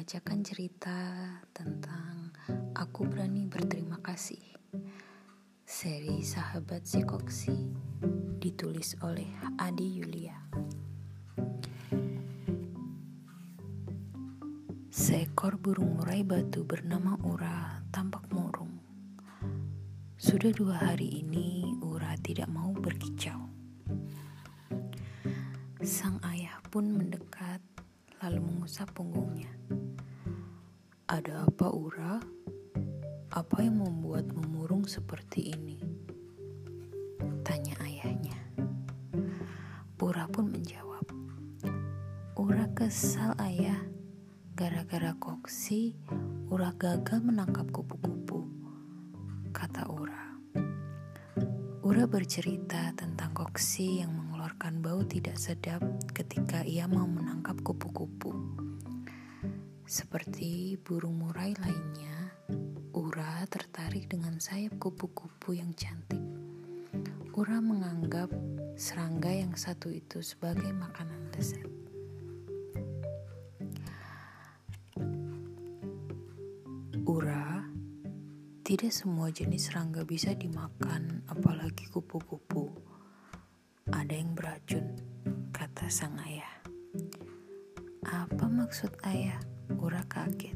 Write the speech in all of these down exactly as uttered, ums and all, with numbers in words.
membacakan cerita tentang Aku Berani Berterima Kasih, seri Sahabat Si Koksi, ditulis oleh Adi Yulia. Seekor burung murai batu bernama Ura tampak murung. Sudah dua hari ini Ura tidak mau berkicau. Sang ayah pun mendekat lalu mengusap punggungnya. Ada apa, Ura? Apa yang membuatmu murung seperti ini? Tanya ayahnya. Ura pun menjawab, Ura kesal ayah. Gara-gara Koksi, Ura gagal menangkap kupu-kupu, kata Ura. Ura bercerita tentang Koksi yang mengeluarkan bau tidak sedap ketika ia mau menangkap kupu-kupu. Seperti burung murai lainnya, Ura tertarik dengan sayap kupu-kupu yang cantik. Ura menganggap serangga yang satu itu sebagai makanan lezat. Ura, tidak semua jenis serangga bisa dimakan, apalagi kupu-kupu. Ada yang beracun, kata sang ayah. Apa maksud ayah? Ura kaget.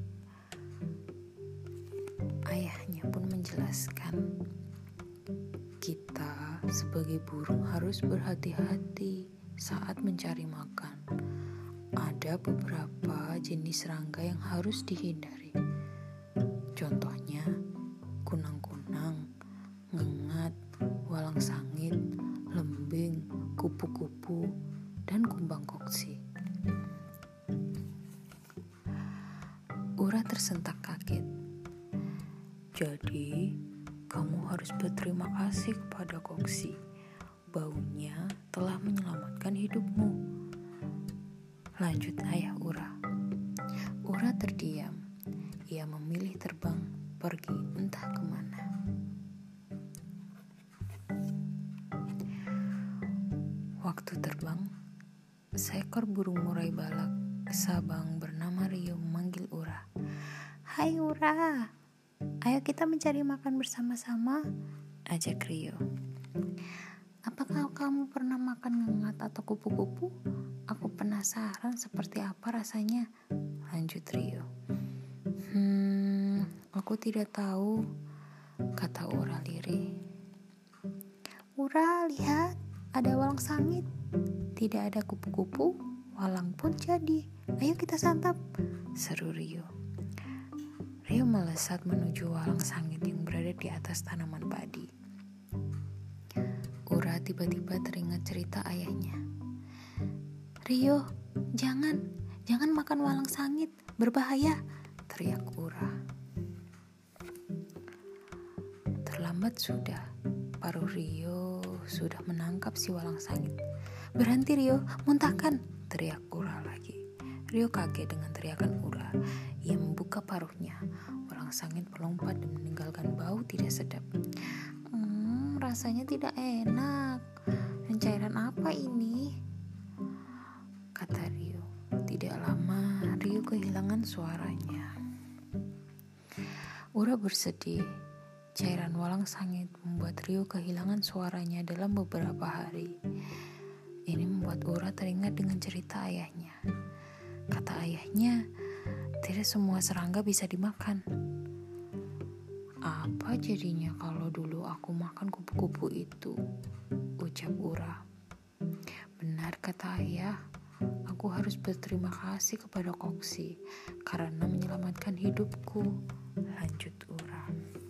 Ayahnya pun menjelaskan, kita sebagai burung harus berhati-hati saat mencari makan. Ada beberapa jenis serangga yang harus dihindari. Contohnya, kunang-kunang, ngengat, walang sangit, lembing, kupu-kupu, dan kumbang Koksi. Ura tersentak kaget. Jadi, kamu harus berterima kasih kepada Koksi. Baunya telah menyelamatkan hidupmu. Lanjut ayah Ura. Ura terdiam. Ia memilih terbang pergi entah kemana. Waktu terbang, seekor burung murai balak sabang bernama Rio memanggil Ura. Hai Ura, ayo kita mencari makan bersama-sama, ajak Rio. Apakah kamu pernah makan ngengat atau kupu-kupu? Aku penasaran seperti apa rasanya, lanjut Rio. Hmm, aku tidak tahu, kata Ura lirih. Ura, lihat, ada walang sangit. Tidak ada kupu-kupu, walang pun jadi. Ayo kita santap, seru Rio. Rio melesat menuju walang sangit yang berada di atas tanaman padi. Ura tiba-tiba teringat cerita ayahnya. Rio, jangan, jangan makan walang sangit, berbahaya, teriak Ura. Terlambat sudah, paruh Rio sudah menangkap si walang sangit. Berhenti Rio, muntahkan, teriak Ura lagi. Rio kaget dengan teriakan Ura. Ia membuka paruhnya. Walang sangit melompat dan meninggalkan bau tidak sedap. Hmm, rasanya tidak enak. Dan cairan apa ini? Kata Rio. Tidak lama, Rio kehilangan suaranya. Ura bersedih. Cairan walang sangit membuat Rio kehilangan suaranya dalam beberapa hari. Ini membuat Ura teringat dengan cerita ayahnya. Kata ayahnya, tidak semua serangga bisa dimakan. Apa jadinya kalau dulu aku makan kupu-kupu itu? Ucap Ura. Benar kata ayah. Aku harus berterima kasih kepada Koksi karena menyelamatkan hidupku, lanjut Ura.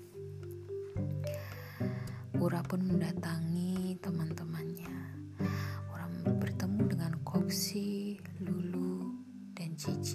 Ura pun mendatangi teman-temannya. Ura bertemu dengan Koksi, Lulu, dan Cici.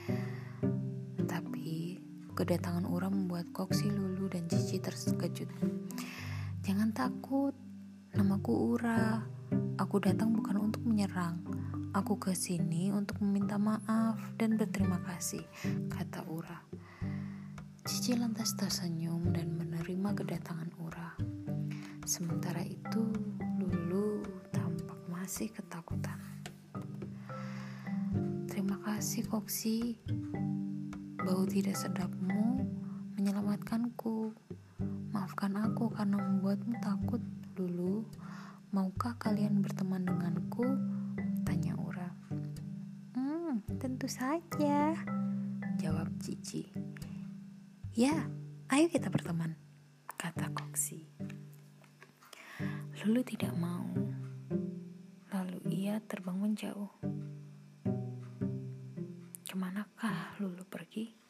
Tapi kedatangan Ura membuat Koksi, Lulu, dan Cici terkejut. Jangan takut, namaku Ura. Aku datang bukan untuk menyerang. Aku ke sini untuk meminta maaf dan berterima kasih, kata Ura. Cici lantas tersenyum dan menerima kedatangan Ura. Sementara itu, Lulu tampak masih ketakutan. Terima kasih Koksi. Bau tidak sedapmu menyelamatkanku. Maafkan aku karena membuatmu takut, Lulu. Maukah kalian berteman denganku? Tanya Ura. Hmm, tentu saja, jawab Cici. Ya, ayo kita berteman, kata Koksi. Lulu tidak mau. Lalu ia terbang menjauh. Kemanakah Lulu pergi?